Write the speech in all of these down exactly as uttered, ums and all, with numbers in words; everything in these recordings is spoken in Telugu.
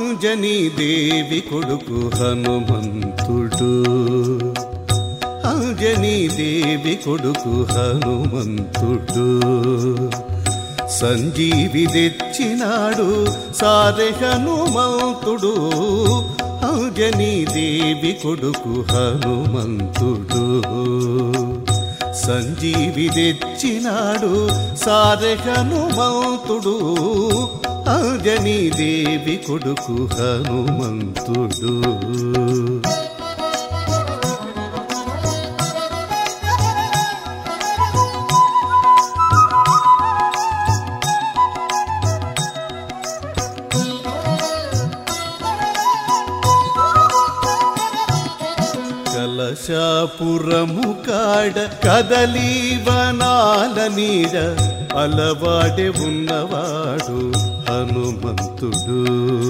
అంజనీదేవి కొడుకు హనుమంతుడు. అంజనీదేవి కొడుకు హనుమంతుడు. సంజీవి తెచ్చినాడు సారె హనుమంతుడు. అంజనీదేవి కొడుకు హనుమంతుడు. సంజీవి తెచ్చినాడు సారె హనుమంతుడు. అంజనీదేవి కొడుకు హనుమంతుడు. కలశాపురము కాడ కదలీ వనాల నీడ అలవాడే ఉన్నవాడు హనుమంతుడు.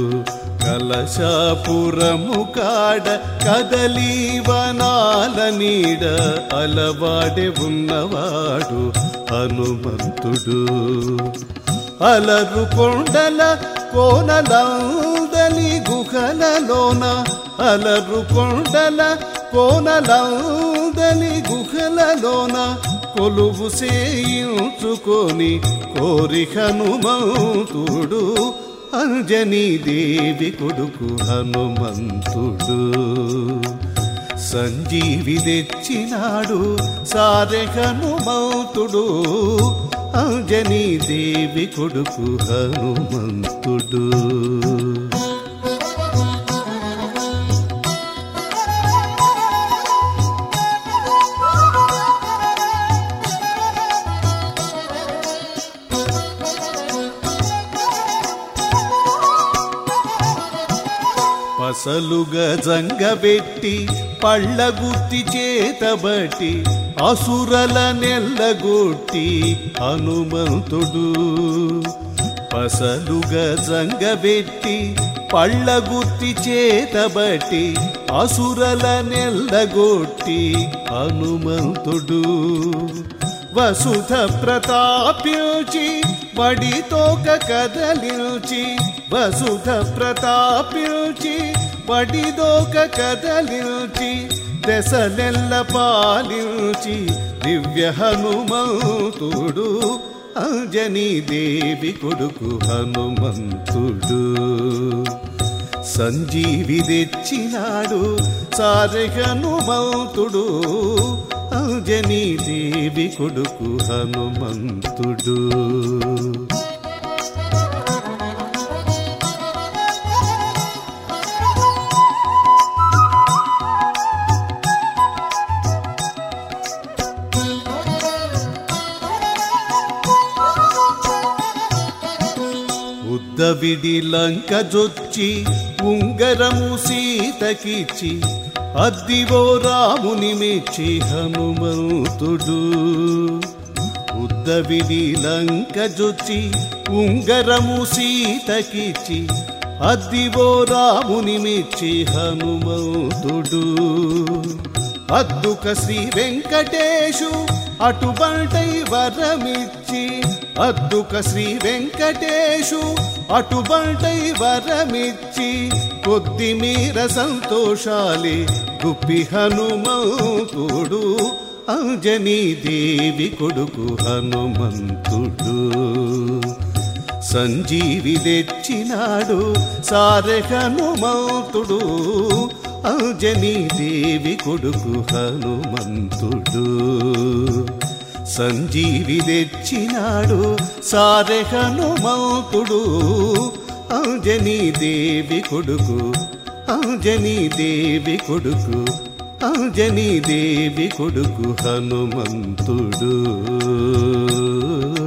కలశాపురము కాడ కదలీ వనాల నీడ అలవాడే ఉన్నవాడు హనుమంతుడు. అలరు కొండల కోనలందలి గుహలలోన అలరు కొండల కోనలందలి గుహలలోన కొలువు చేయించుకొని కోరి హనుమంతుడు. అంజనీదేవి కొడుకు హనుమంతుడు. సంజీవి తెచ్చినాడు సారె హనుమంతుడు. అంజనీదేవి కొడుకు హనుమంతుడు. పసలుగా జంగబెట్టి పళ్ళగుత్తి చేతబట్టి అసురల నెల్లగొట్టి హనుమంతుడు. పసలుగా జంగబెట్టి పళ్ళగుత్తి చేతబట్టి అసురల నెల్లగొట్టి హనుమంతుడు. వసుధ ప్రతాప్యోచి వడితోక కదలించి వసుధ ప్రతాప్యోచి వడిదోక కదలించి దశలెల్ల పాలించి దివ్య హనుమంతుడు. అంజనీదేవి కొడుకు హనుమంతుడు. సంజీవి తెచ్చినాడు సారె హనుమంతుడు. అంజనీదేవి కొడుకు హనుమంతుడు. ఉద్దవిడి లంక జొచ్చి ఉంగరము సీతకిచ్చి అద్దివో రాముని మెచ్చి హనుమంతుడు. ఉద్దవిడి లంక జొచ్చి ఉంగరము సీతకిచ్చి అద్దివో రాముని మెచ్చి హనుమంతుడు. అద్దుక శ్రీ వెంకటేశు అటుబంటై వరమిచ్చి అద్దుక శ్రీ వెంకటేశు అటుబంటై వరమిచ్చి కొద్ది మీర సంతోషాలి గుప్పి హనుమంతుడు. అంజనీదేవి కొడుకు హనుమంతుడు. సంజీవి తెచ్చినాడు సారె హనుమంతుడు. అంజనీదేవి కొడుకు హనుమంతుడు. సంజీవి తెచ్చినాడు సారె హనుమంతుడు. అంజనీదేవి కొడుకు అంజనీదేవి కొడుకు అంజనీదేవి కొడుకు హనుమంతుడు.